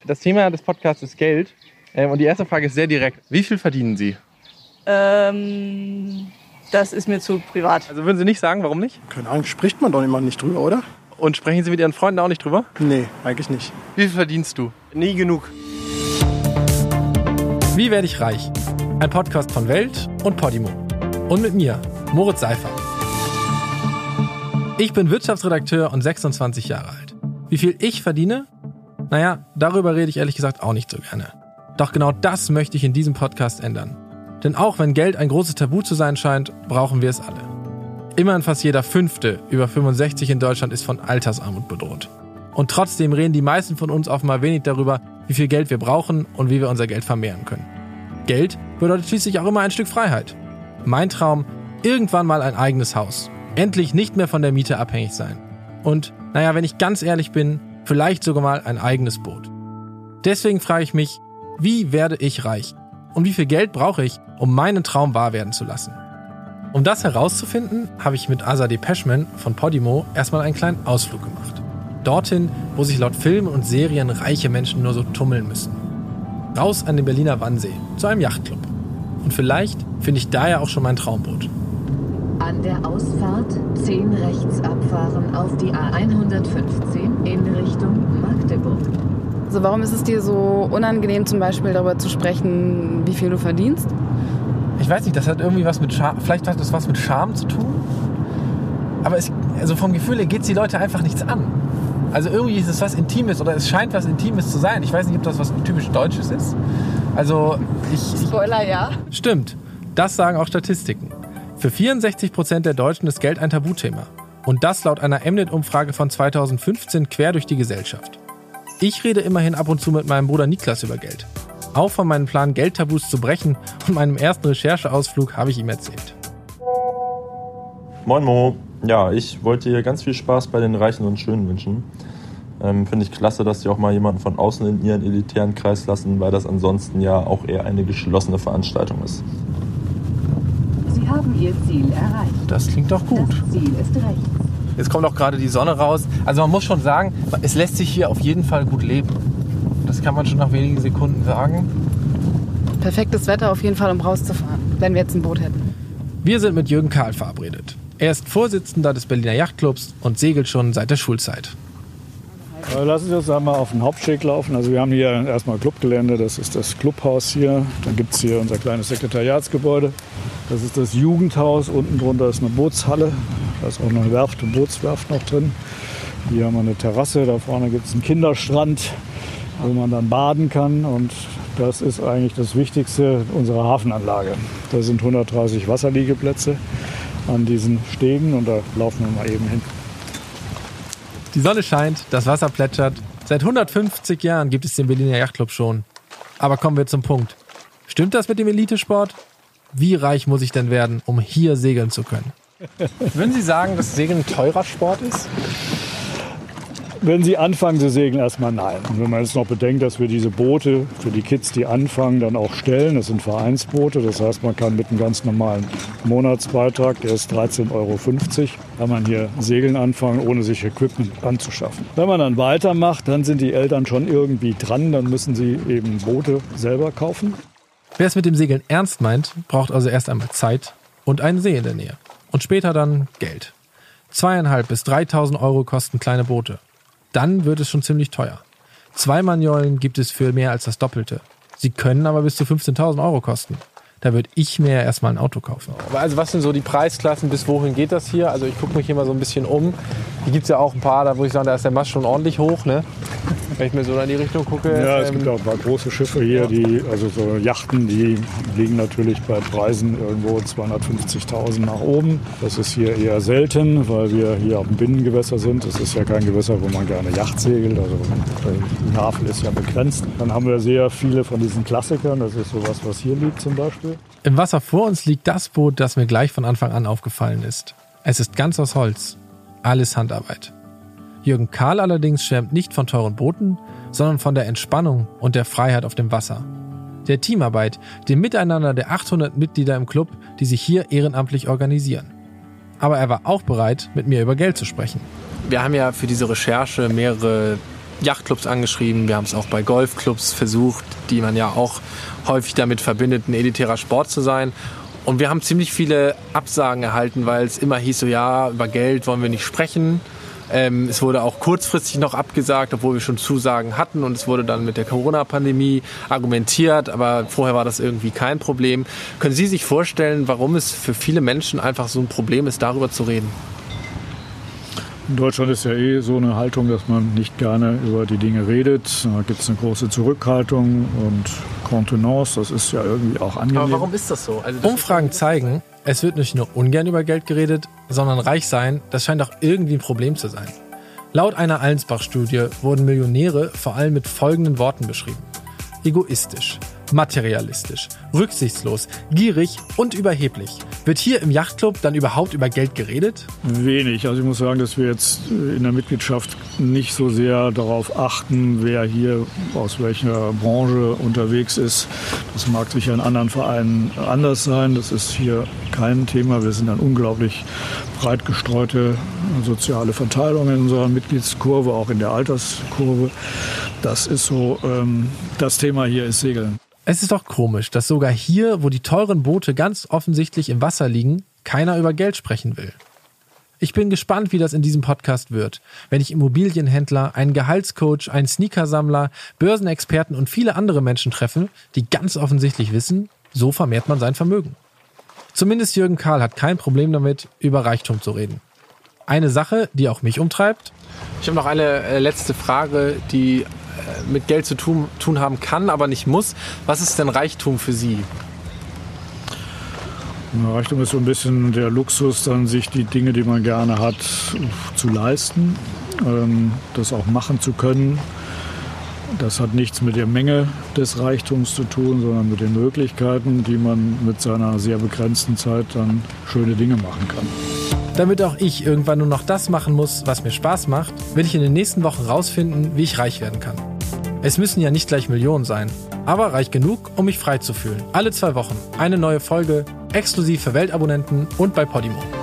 Das Thema des Podcasts ist Geld. Und die erste Frage ist sehr direkt. Wie viel verdienen Sie? Das ist mir zu privat. Also würden Sie nicht sagen, warum nicht? Keine Ahnung, spricht man doch immer nicht drüber, oder? Und sprechen Sie mit Ihren Freunden auch nicht drüber? Nee, eigentlich nicht. Wie viel verdienst du? Nie genug. Wie werde ich reich? Ein Podcast von Welt und Podimo. Und mit mir, Moritz Seifer. Ich bin Wirtschaftsredakteur und 26 Jahre alt. Wie viel ich verdiene? Naja, darüber rede ich ehrlich gesagt auch nicht so gerne. Doch genau das möchte ich in diesem Podcast ändern. Denn auch wenn Geld ein großes Tabu zu sein scheint, brauchen wir es alle. Immerhin fast jeder Fünfte über 65 in Deutschland ist von Altersarmut bedroht. Und trotzdem reden die meisten von uns offenbar wenig darüber, wie viel Geld wir brauchen und wie wir unser Geld vermehren können. Geld bedeutet schließlich auch immer ein Stück Freiheit. Mein Traum, irgendwann mal ein eigenes Haus. Endlich nicht mehr von der Miete abhängig sein. Und, naja, wenn ich ganz ehrlich bin, vielleicht sogar mal ein eigenes Boot. Deswegen frage ich mich, wie werde ich reich? Und wie viel Geld brauche ich, um meinen Traum wahr werden zu lassen? Um das herauszufinden, habe ich mit Azadeh Peschman von Podimo erstmal einen kleinen Ausflug gemacht. Dorthin, wo sich laut Filmen und Serien reiche Menschen nur so tummeln müssen. Raus an den Berliner Wannsee, zu einem Yachtclub. Und vielleicht finde ich da ja auch schon mein Traumboot. An der Ausfahrt 10 rechts abfahren auf die A115 in Richtung Magdeburg. Also warum ist es dir so unangenehm, zum Beispiel darüber zu sprechen, wie viel du verdienst? Ich weiß nicht, das hat irgendwie was mit Scham, vielleicht hat das was mit Scham zu tun. Aber also vom Gefühl her geht es die Leute einfach nichts an. Also irgendwie ist es was Intimes oder es scheint was Intimes zu sein. Ich weiß nicht, ob das was typisch Deutsches ist. Also Spoiler, ja. Stimmt, das sagen auch Statistiken. Für 64% der Deutschen ist Geld ein Tabuthema. Und das laut einer Mnet-Umfrage von 2015 quer durch die Gesellschaft. Ich rede immerhin ab und zu mit meinem Bruder Niklas über Geld. Auch von meinem Plan, Geldtabus zu brechen und meinem ersten Rechercheausflug habe ich ihm erzählt. Moin Mo. Ja, ich wollte dir ganz viel Spaß bei den Reichen und Schönen wünschen. Finde ich klasse, dass die auch mal jemanden von außen in ihren elitären Kreis lassen, weil das ansonsten ja auch eher eine geschlossene Veranstaltung ist. Sie haben Ihr Ziel erreicht. Das klingt doch gut. Das Ziel ist rechts. Jetzt kommt auch gerade die Sonne raus. Also man muss schon sagen, es lässt sich hier auf jeden Fall gut leben. Das kann man schon nach wenigen Sekunden sagen. Perfektes Wetter auf jeden Fall, um rauszufahren, wenn wir jetzt ein Boot hätten. Wir sind mit Jürgen Kahl verabredet. Er ist Vorsitzender des Berliner Yachtclubs und segelt schon seit der Schulzeit. Lassen Sie uns einmal auf den Hauptsteg laufen. Also wir haben hier erstmal Clubgelände, das ist das Clubhaus hier. Dann gibt es hier unser kleines Sekretariatsgebäude. Das ist das Jugendhaus, unten drunter ist eine Bootshalle. Da ist auch noch eine Werft, eine Bootswerft noch drin. Hier haben wir eine Terrasse, da vorne gibt es einen Kinderstrand, wo man dann baden kann. Und das ist eigentlich das Wichtigste unserer Hafenanlage. Da sind 130 Wasserliegeplätze an diesen Stegen und da laufen wir mal eben hin. Die Sonne scheint, das Wasser plätschert. Seit 150 Jahren gibt es den Berliner Yachtclub schon. Aber kommen wir zum Punkt. Stimmt das mit dem Elitesport? Wie reich muss ich denn werden, um hier segeln zu können? Würden Sie sagen, dass Segeln ein teurer Sport ist? Wenn Sie anfangen zu segeln, erstmal nein. Und wenn man jetzt noch bedenkt, dass wir diese Boote für die Kids, die anfangen, dann auch stellen, das sind Vereinsboote, das heißt, man kann mit einem ganz normalen Monatsbeitrag, der ist 13,50 €, kann man hier segeln anfangen, ohne sich Equipment anzuschaffen. Wenn man dann weitermacht, dann sind die Eltern schon irgendwie dran, dann müssen sie eben Boote selber kaufen. Wer es mit dem Segeln ernst meint, braucht also erst einmal Zeit und einen See in der Nähe. Und später dann Geld. 2.500 bis 3.000 € kosten kleine Boote. Dann wird es schon ziemlich teuer. 2 Maniollen gibt es für mehr als das Doppelte. Sie können aber bis zu 15.000 € kosten. Da würde ich mir erstmal ein Auto kaufen. Also was sind so die Preisklassen, bis wohin geht das hier? Also ich gucke mich hier mal so ein bisschen um. Hier gibt es ja auch ein paar, da wo ich sagen, da ist der Mast schon ordentlich hoch, ne? Wenn ich mir so in die Richtung gucke. Ja, es gibt auch ein paar große Schiffe hier, also so Yachten, die liegen natürlich bei Preisen irgendwo 250.000 nach oben. Das ist hier eher selten, weil wir hier auf dem Binnengewässer sind. Das ist ja kein Gewässer, wo man gerne Yacht segelt. Also die Hafen ist ja begrenzt. Dann haben wir sehr viele von diesen Klassikern. Das ist sowas, was hier liegt zum Beispiel. Im Wasser vor uns liegt das Boot, das mir gleich von Anfang an aufgefallen ist. Es ist ganz aus Holz. Alles Handarbeit. Jürgen Kahl allerdings schwärmt nicht von teuren Booten, sondern von der Entspannung und der Freiheit auf dem Wasser. Der Teamarbeit, dem Miteinander der 800 Mitglieder im Club, die sich hier ehrenamtlich organisieren. Aber er war auch bereit, mit mir über Geld zu sprechen. Wir haben ja für diese Recherche mehrere Yachtclubs angeschrieben, wir haben es auch bei Golfclubs versucht, die man ja auch häufig damit verbindet, ein elitärer Sport zu sein. Und wir haben ziemlich viele Absagen erhalten, weil es immer hieß, so ja, über Geld wollen wir nicht sprechen. Es wurde auch kurzfristig noch abgesagt, obwohl wir schon Zusagen hatten. Und es wurde dann mit der Corona-Pandemie argumentiert, aber vorher war das irgendwie kein Problem. Können Sie sich vorstellen, warum es für viele Menschen einfach so ein Problem ist, darüber zu reden? In Deutschland ist ja so eine Haltung, dass man nicht gerne über die Dinge redet. Da gibt es eine große Zurückhaltung und Kontenance. Das ist ja irgendwie auch angenehm. Aber warum ist das so? Umfragen zeigen, es wird nicht nur ungern über Geld geredet, sondern reich sein, das scheint auch irgendwie ein Problem zu sein. Laut einer Allensbach-Studie wurden Millionäre vor allem mit folgenden Worten beschrieben: egoistisch, materialistisch, rücksichtslos, gierig und überheblich. Wird hier im Yachtclub dann überhaupt über Geld geredet? Wenig. Also ich muss sagen, dass wir jetzt in der Mitgliedschaft nicht so sehr darauf achten, wer hier aus welcher Branche unterwegs ist. Das mag sicher in anderen Vereinen anders sein. Das ist hier kein Thema. Wir sind eine unglaublich breit gestreute soziale Verteilung in unserer Mitgliedskurve, auch in der Alterskurve. Das ist so, das Thema hier ist Segeln. Es ist doch komisch, dass sogar hier, wo die teuren Boote ganz offensichtlich im Wasser liegen, keiner über Geld sprechen will. Ich bin gespannt, wie das in diesem Podcast wird, wenn ich Immobilienhändler, einen Gehaltscoach, einen Sneakersammler, Börsenexperten und viele andere Menschen treffe, die ganz offensichtlich wissen, so vermehrt man sein Vermögen. Zumindest Jürgen Karl hat kein Problem damit, über Reichtum zu reden. Eine Sache, die auch mich umtreibt. Ich habe noch eine letzte Frage, die mit Geld zu tun haben kann, aber nicht muss. Was ist denn Reichtum für Sie? Reichtum ist so ein bisschen der Luxus, dann sich die Dinge, die man gerne hat, zu leisten, das auch machen zu können. Das hat nichts mit der Menge des Reichtums zu tun, sondern mit den Möglichkeiten, die man mit seiner sehr begrenzten Zeit dann schöne Dinge machen kann. Damit auch ich irgendwann nur noch das machen muss, was mir Spaß macht, will ich in den nächsten Wochen rausfinden, wie ich reich werden kann. Es müssen ja nicht gleich Millionen sein, aber reich genug, um mich frei zu fühlen. Alle 2 Wochen eine neue Folge, exklusiv für Weltabonnenten und bei Podimo.